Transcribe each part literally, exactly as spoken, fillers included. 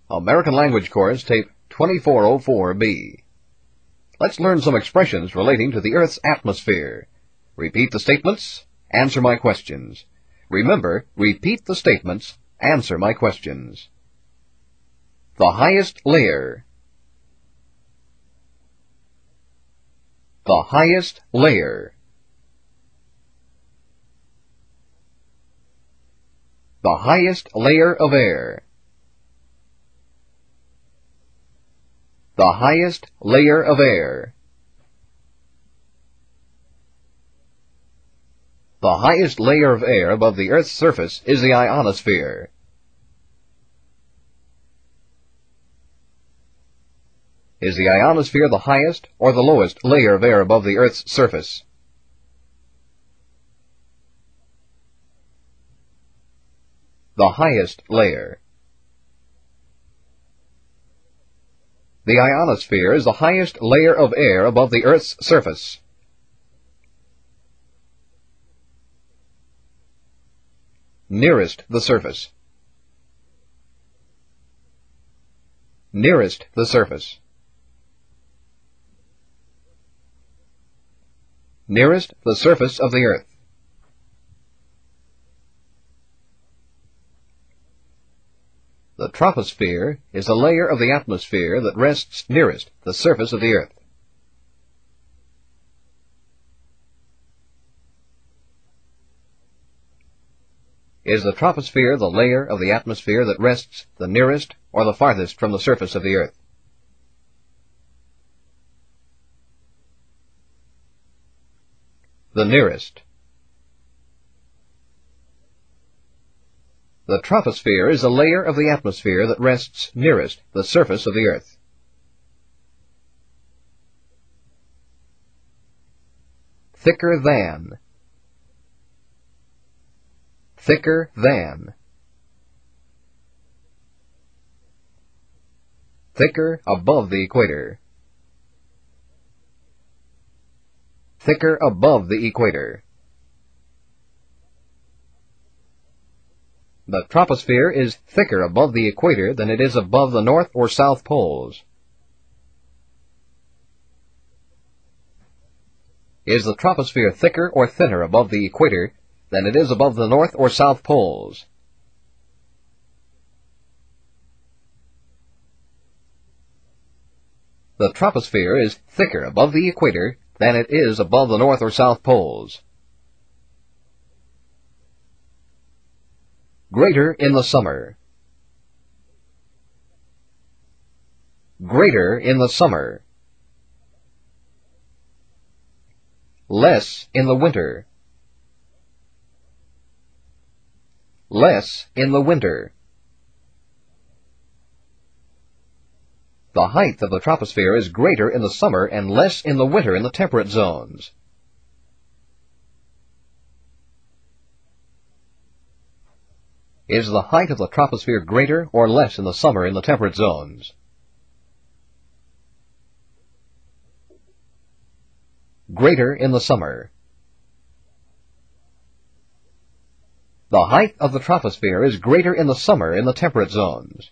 American Language Course, Tape twenty-four oh four B. Let's learn some expressions relating to the Earth's atmosphere. Repeat the statements, answer my questions. Remember, repeat the statements, answer my questions. The highest layer. The highest layer. The highest layer of air. The highest layer of air. The highest layer of air above the Earth's surface is the ionosphere. Is the ionosphere the highest or the lowest layer of air above the Earth's surface? The highest layer. The ionosphere is the highest layer of air above the Earth's surface. Nearest the surface. Nearest the surface. Nearest the surface of the Earth. The troposphere is a layer of the atmosphere that rests nearest the surface of the Earth. Is the troposphere the layer of the atmosphere that rests the nearest or the farthest from the surface of the Earth? The nearest. The troposphere is a layer of the atmosphere that rests nearest the surface of the Earth. Thicker than. Thicker than. Thicker above the equator. Thicker above the equator. The troposphere is thicker above the equator than it is above the north or south poles. Is the troposphere thicker or thinner above the equator than it is above the north or south poles? The troposphere is thicker above the equator than it is above the north or south poles. Greater in the summer. Greater in the summer. Less in the winter. Less in the winter. The height of the troposphere is greater in the summer and less in the winter in the temperate zones. Is the height of the troposphere greater or less in the summer in the temperate zones? Greater in the summer. The height of the troposphere is greater in the summer in the temperate zones.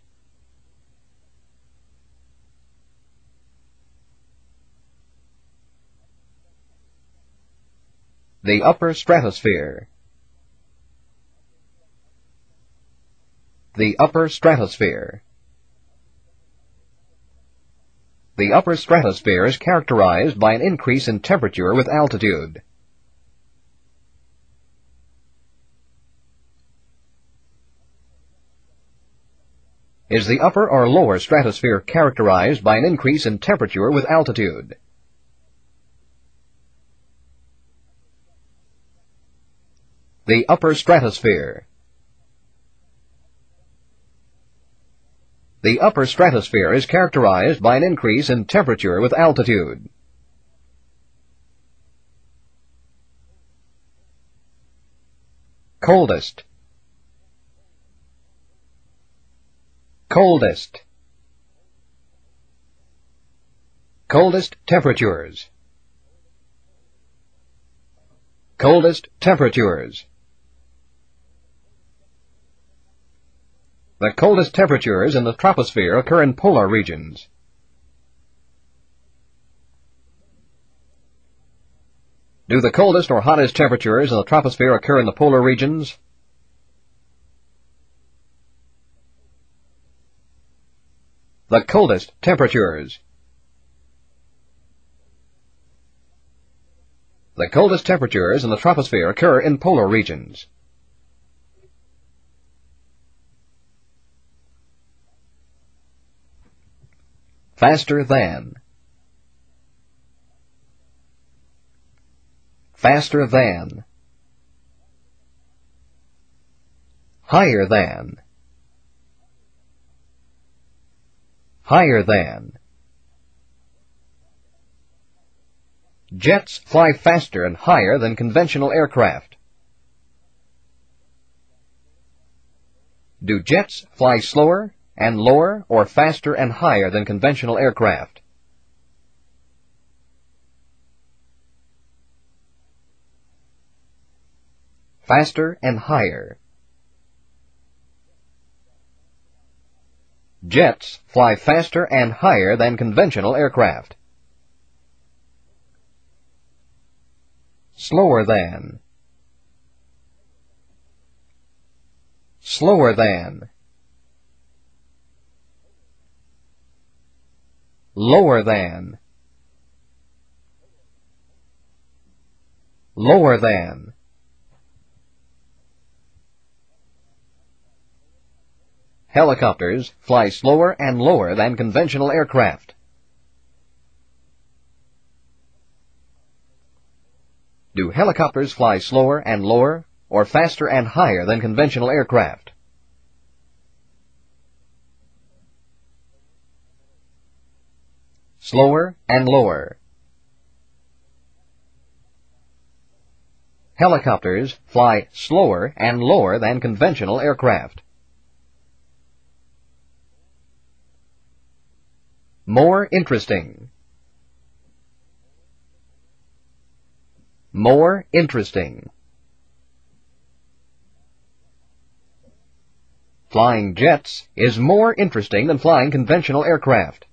The upper stratosphere. The upper stratosphere. The upper stratosphere is characterized by an increase in temperature with altitude. Is the upper or lower stratosphere characterized by an increase in temperature with altitude? The upper stratosphere. The upper stratosphere is characterized by an increase in temperature with altitude. Coldest. Coldest. Coldest temperatures. Coldest temperatures. The coldest temperatures in the troposphere occur in polar regions. Do the coldest or hottest temperatures in the troposphere occur in the polar regions? The coldest temperatures. The coldest temperatures in the troposphere occur in polar regions. Faster than. Faster than. Higher than. Higher than. Jets fly faster and higher than conventional aircraft. Do jets fly slower and lower or faster and higher than conventional aircraft? Faster and higher. Jets fly faster and higher than conventional aircraft. Slower than. Slower than. Lower than. Lower than. Helicopters fly slower and lower than conventional aircraft. Do helicopters fly slower and lower or faster and higher than conventional aircraft? Slower and lower. Helicopters fly slower and lower than conventional aircraft. More interesting. More interesting. Flying jets is more interesting than flying conventional aircraft.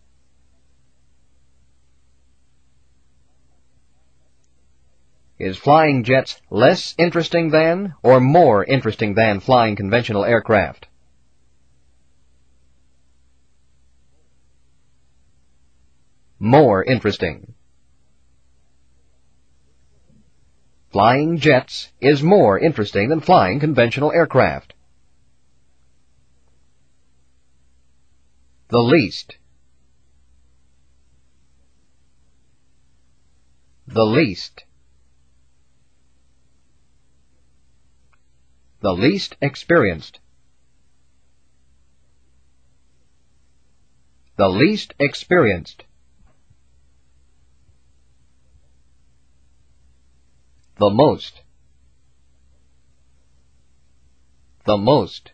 Is flying jets less interesting than or more interesting than flying conventional aircraft? More interesting. Flying jets is more interesting than flying conventional aircraft. The least. The least. The least experienced. The least experienced. The most. The most.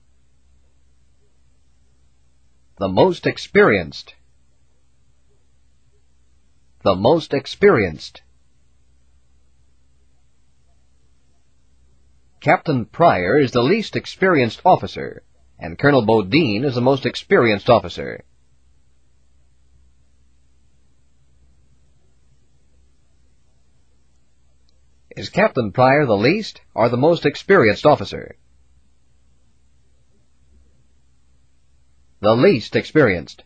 The most experienced. The most experienced. Captain Pryor is the least experienced officer, and Colonel Bodine is the most experienced officer. Is Captain Pryor the least or the most experienced officer? The least experienced.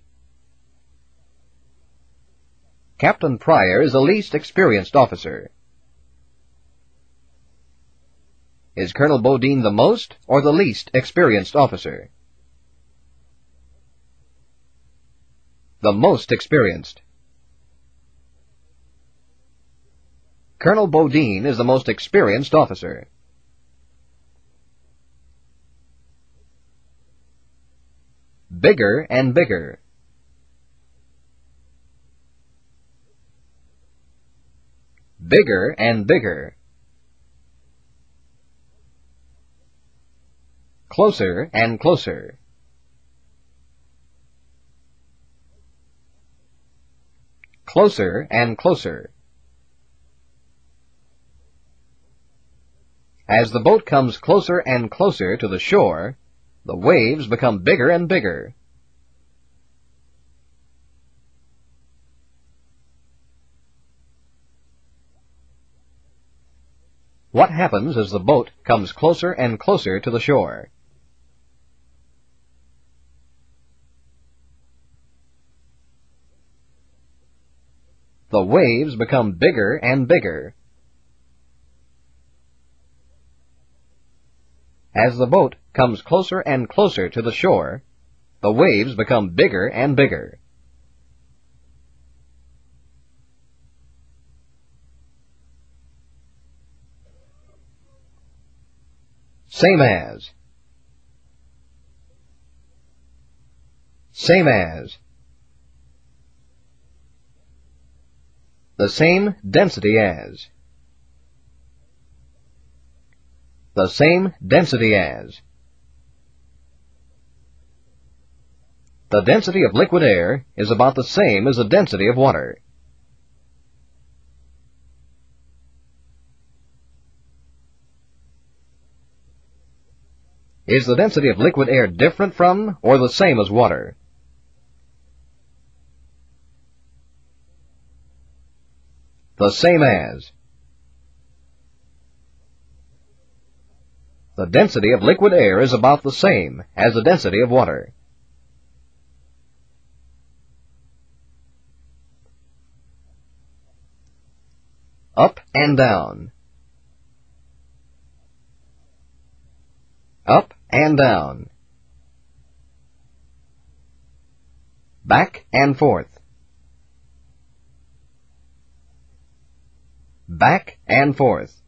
Captain Pryor is the least experienced officer. Is Colonel Bodine the most or the least experienced officer? The most experienced. Colonel Bodine is the most experienced officer. Bigger and bigger. Bigger and bigger. Closer and closer. Closer and closer. As the boat comes closer and closer to the shore, The waves become bigger and bigger. What happens as the boat comes closer and closer to the shore? The waves become bigger and bigger. As the boat comes closer and closer to the shore, the waves become bigger and bigger. Same as. Same as. The same density as. The same density as. The density of liquid air is about the same as the density of water. Is the density of liquid air different from or the same as water? The same as. The density of liquid air is about the same as the density of water. Up and down. Up and down. Back and forth. Back and forth.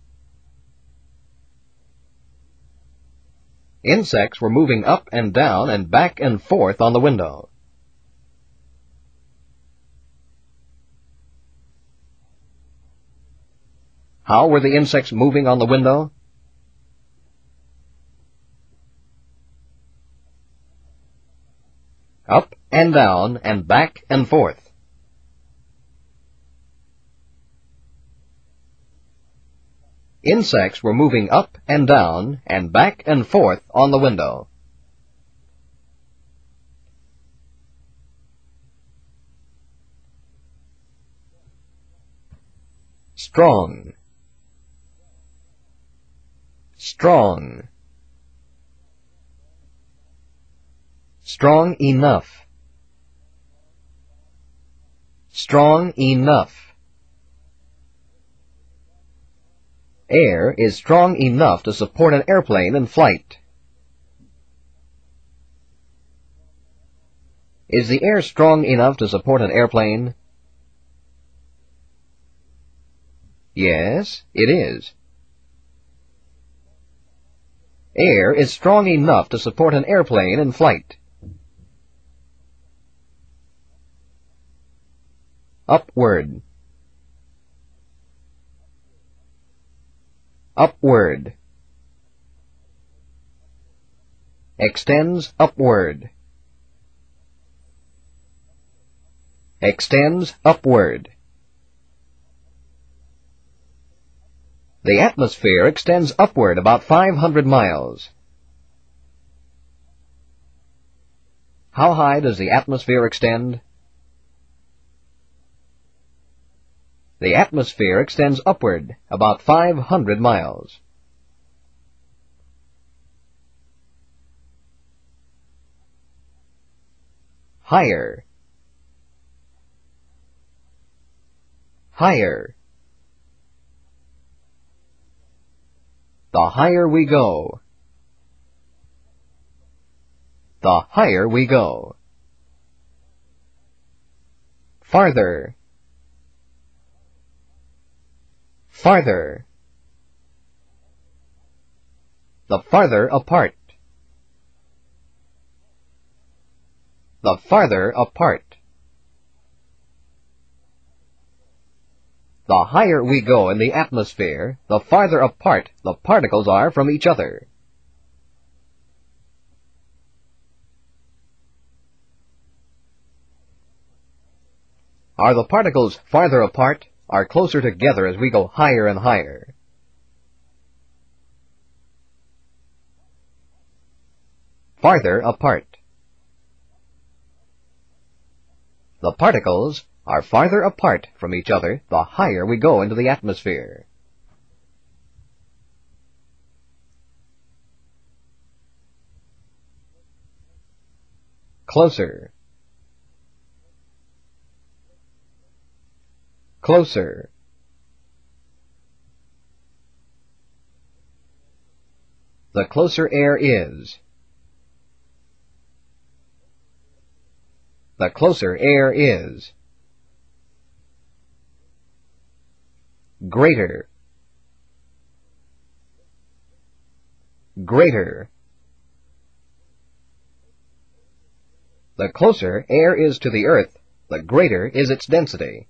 Insects were moving up and down and back and forth on the window. How were the insects moving on the window? Up and down and back and forth. Insects were moving up and down and back and forth on the window. Strong. Strong. Strong enough. Strong enough. Air is strong enough to support an airplane in flight. Is the air strong enough to support an airplane? Yes, it is. Air is strong enough to support an airplane in flight. Upward. Upward. Extends upward. Extends upward. The atmosphere extends upward about five hundred miles. How high does the atmosphere extend? The atmosphere extends upward about five hundred miles. Higher. Higher. The higher we go. The higher we go. Farther. Farther. The farther apart. The farther apart. The higher we go in the atmosphere, the farther apart the particles are from each other. Are the particles farther apart or closer together as we go higher and higher? farther apart. The particles are farther apart from each other the higher we go into the atmosphere. Closer. Closer. The closer air is. The closer air is. Greater. Greater. The closer air is to the earth, the greater is its density.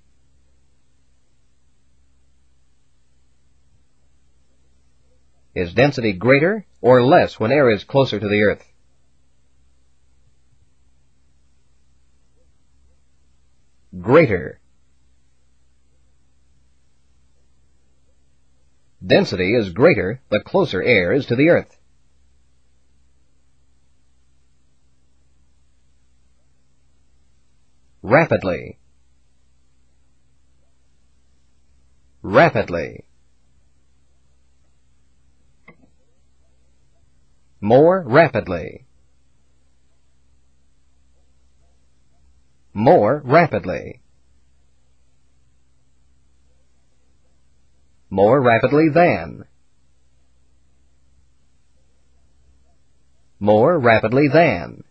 Is density greater or less when air is closer to the earth? Greater. Density is greater the closer air is to the earth. Rapidly. Rapidly. More rapidly. More rapidly. More rapidly than. More rapidly than.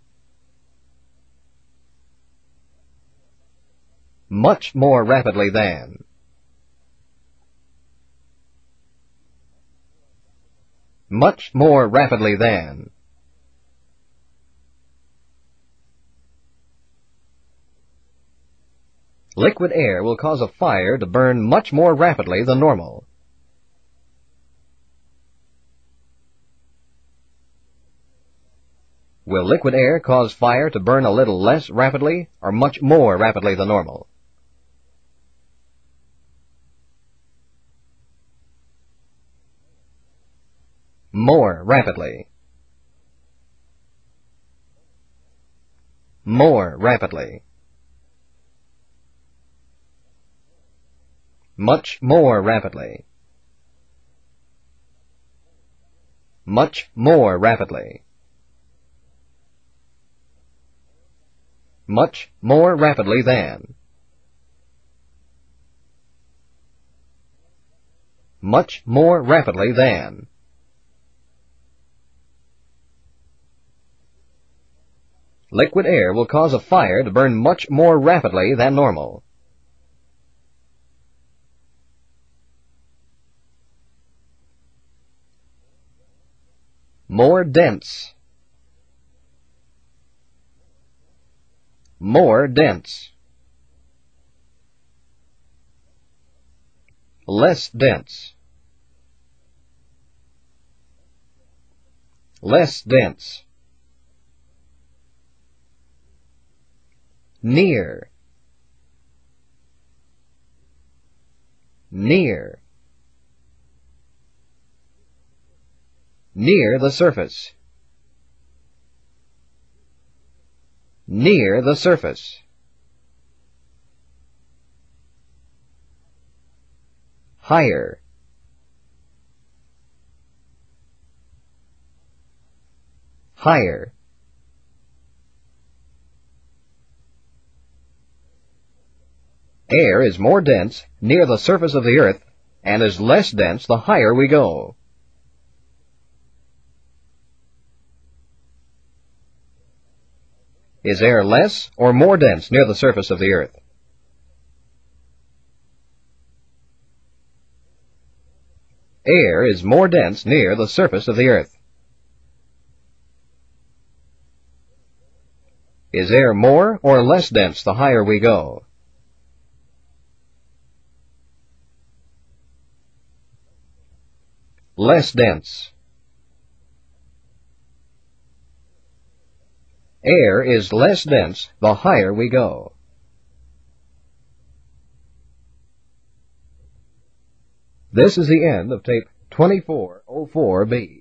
Much more rapidly than. Much more rapidly than. Liquid air will cause a fire to burn much more rapidly than normal. Will liquid air cause fire to burn a little less rapidly or much more rapidly than normal? More rapidly. More rapidly. Much more rapidly. Much more rapidly. Much more rapidly than. Much more rapidly than. Liquid air will cause a fire to burn much more rapidly than normal. More dense. More dense. Less dense. Less dense. Near. Near. Near the surface. Near the surface. Higher. Higher. Air is more dense near the surface of the earth and is less dense the higher we go. Is air less or more dense near the surface of the earth? Air is more dense near the surface of the earth. Is air more or less dense the higher we go? Less dense. Air is less dense the higher we go. This is the end of tape twenty-four oh four B.